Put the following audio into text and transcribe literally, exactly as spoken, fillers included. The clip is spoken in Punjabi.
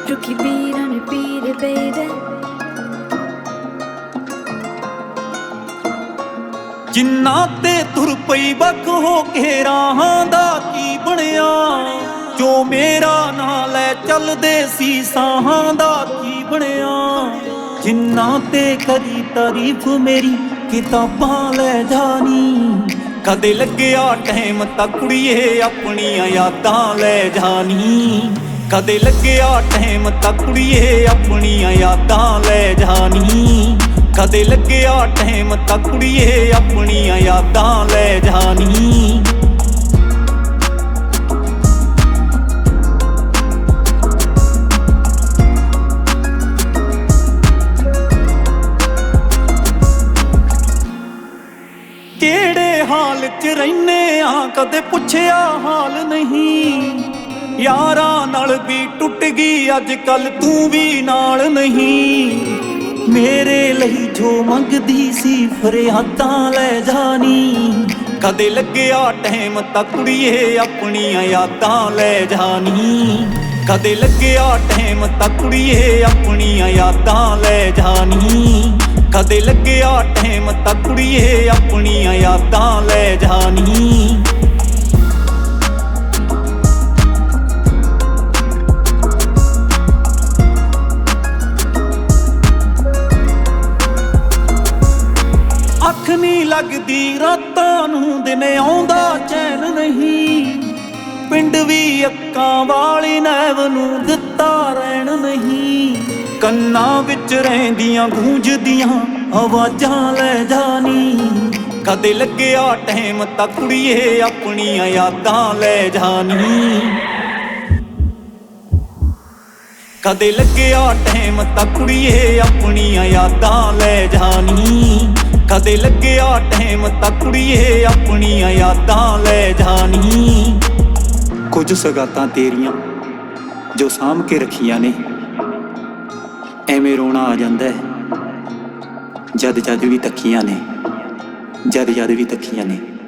Rookie beat on repeat it, baby. ਜਿੰਨਾ ਤੇ ਤੁਰ ਪਈ ਬੱਕ ਹੋ ਕੇ ਰਾਹਾਂ ਦਾ ਕੀ ਬਣਿਆ, ਜੋ ਮੇਰਾ ਨਾਂ ਲੈ ਚੱਲਦੇ ਸੀ ਸਾਹਾਂ ਦਾ ਕੀ ਬਣਿਆ। ਜਿੰਨਾ ਤੇ ਕਰੀ ਤਾਰੀਫ ਮੇਰੀ ਕਿਤਾਬਾਂ ਲੈ ਜਾਣੀ, ਕਦੇ ਲੱਗਿਆ ਟਾਈਮ ਤਾਂ ਕੁੜੀਏ ਆਪਣੀਆਂ ਯਾਦਾਂ ਲੈ ਜਾਣੀ। ਕਦੇ ਲੱਗਿਆ ਟਾਈਮ ਤਾਂ ਕੁੜੀਏ ਆਪਣੀਆਂ ਯਾਦਾਂ ਲੈ ਜਾਣੀ। ਕਦੇ ਲੱਗਿਆ ਟਾਈਮ ਤਾਂ ਕੁੜੀਏ ਆਪਣੀਆਂ ਯਾਦਾਂ ਲੈ ਜਾਣੀ। ਕਿਹੜੇ ਹਾਲ 'ਚ ਰਹਿੰਦੇ ਆ ਕਦੇ ਪੁੱਛਿਆ ਹਾਲ ਨਹੀਂ। ਯਾਰਾਂ ਨਾਲ ਵੀ ਟੁੱਟ ਗਈ ਅੱਜ ਕੱਲ ਤੂੰ ਵੀ ਨਾਲ ਨਹੀਂ। ਮੇਰੇ ਲਈ ਜੋ ਮੰਗਦੀ ਸੀ ਫਰਿਆਦਾਂ ਲੈ ਜਾਣੀ। ਕਦੇ ਲੱਗਿਆ ਟਾਈਮ ਤਾਂ ਕੁੜੀਏ ਆਪਣੀਆਂ ਯਾਦਾਂ ਲੈ ਜਾਣੀ। ਕਦੇ ਲੱਗਿਆ ਟਾਈਮ ਤਾਂ ਕੁੜੀਏ ਆਪਣੀਆਂ ਯਾਦਾਂ ਲੈ ਜਾਣੀ। ਕਦੇ ਲੱਗਿਆ ਟਾਈਮ ਤਾਂ ਕੁੜੀਏ ਆਪਣੀਆਂ ਯਾਦਾਂ ਲੈ ਜਾਣੀ। ਅੱਖ ਨੀ ਲੱਗਦੀ ਰਾਤਾਂ ਨੂੰ, ਦਿਨ ਆਉਂਦਾ ਚੈਨ ਨਹੀਂ। ਪਿੰਡ ਵੀ ਅੱਕਾਂ ਵਾਲੀ ਨੈਵ ਨੂੰ ਦਿੱਤਾ ਰਹਿਣ ਨਹੀਂ। ਕੰਨਾਂ ਵਿੱਚ ਰਹਿੰਦੀਆਂ ਗੂੰਜਦੀਆਂ ਆਵਾਜ਼ਾਂ ਲੈ ਜਾਣੀ। ਕਦੇ ਲੱਗਿਆ ਟਾਈਮ ਤਾਂ ਕੁੜੀਏ ਆਪਣੀਆਂ ਯਾਦਾਂ ਲੈ ਜਾਣੀ। ਕਦੇ ਲੱਗਿਆ ਟਾਈਮ ਤਾਂ ਕੁੜੀਏ ਆਪਣੀਆਂ ਯਾਦਾਂ ਲੈ ਜਾਣੀ। ਕਦੇ ਲੱਗਿਆ ਟਾਈਮ ਤਾਂ ਕੁੜੀਏ ਆਪਣੀਆਂ ਯਾਦਾਂ ਲੈ ਜਾਣੀ। ਕੁਝ ਸਗਾਤਾਂ ਤੇਰੀਆਂ ਜੋ ਸਾਂਭ ਕੇ ਰੱਖੀਆਂ ਨੇ, ਐਵੇਂ ਰੋਣਾ ਆ ਜਾਂਦਾ ਜਦ ਜਦ ਵੀ ਤੱਕੀਆਂ ਨੇ, ਜਦ ਜਦ ਵੀ ਤੱਕੀਆਂ ਨੇ।